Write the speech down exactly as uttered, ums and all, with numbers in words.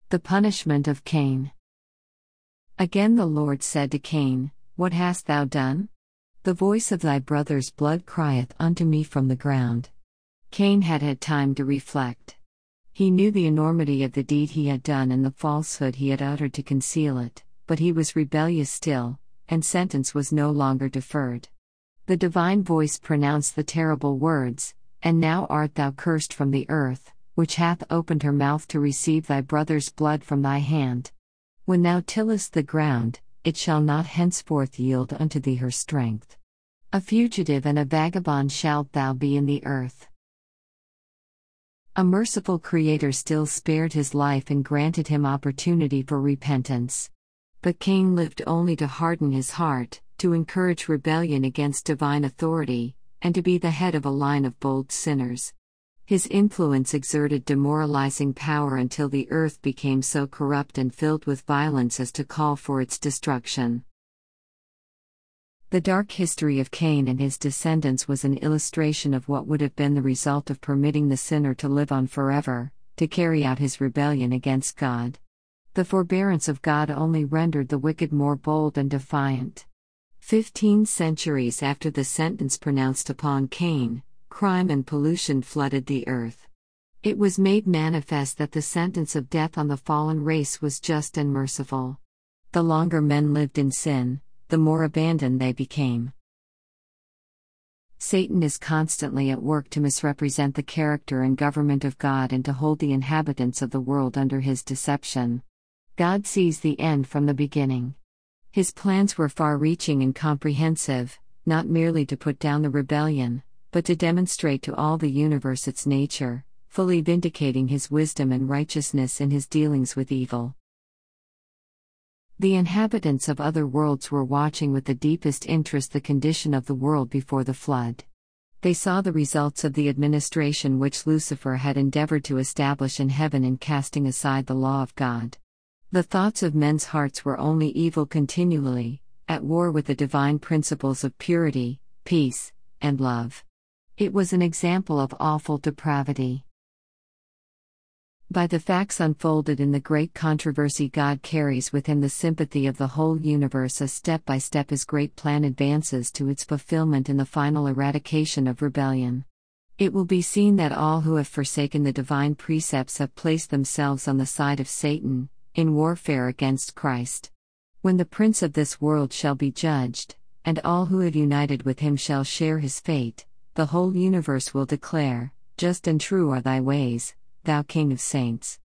The punishment of Cain. Again the Lord said to Cain, What hast thou done? The voice of thy brother's blood crieth unto me from the ground. Cain had had time to reflect. He knew the enormity of the deed he had done and the falsehood he had uttered to conceal it, but he was rebellious still, and sentence was no longer deferred. The divine voice pronounced the terrible words, And now art thou cursed from the earth, which hath opened her mouth to receive thy brother's blood from thy hand. When thou tillest the ground, it shall not henceforth yield unto thee her strength. A fugitive and a vagabond shalt thou be in the earth. A merciful Creator still spared his life and granted him opportunity for repentance. But Cain lived only to harden his heart, to encourage rebellion against divine authority, and to be the head of a line of bold sinners. His influence exerted demoralizing power until the earth became so corrupt and filled with violence as to call for its destruction. The dark history of Cain and his descendants was an illustration of what would have been the result of permitting the sinner to live on forever, to carry out his rebellion against God. The forbearance of God only rendered the wicked more bold and defiant. Fifteen centuries after the sentence pronounced upon Cain, crime and pollution flooded the earth. It was made manifest that the sentence of death on the fallen race was just and merciful. The longer men lived in sin, the more abandoned they became. Satan is constantly at work to misrepresent the character and government of God and to hold the inhabitants of the world under his deception. God sees the end from the beginning. His plans were far-reaching and comprehensive, not merely to put down the rebellion, but to demonstrate to all the universe its nature, fully vindicating his wisdom and righteousness in his dealings with evil. The inhabitants of other worlds were watching with the deepest interest the condition of the world before the flood. They saw the results of the administration which Lucifer had endeavored to establish in heaven in casting aside the law of God. The thoughts of men's hearts were only evil continually, at war with the divine principles of purity, peace, and love. It was an example of awful depravity. By the facts unfolded in the great controversy, God carries with him the sympathy of the whole universe as step by step his great plan advances to its fulfillment in the final eradication of rebellion. It will be seen that all who have forsaken the divine precepts have placed themselves on the side of Satan, in warfare against Christ. When the prince of this world shall be judged, and all who have united with him shall share his fate, the whole universe will declare, Just and true are thy ways, thou King of saints.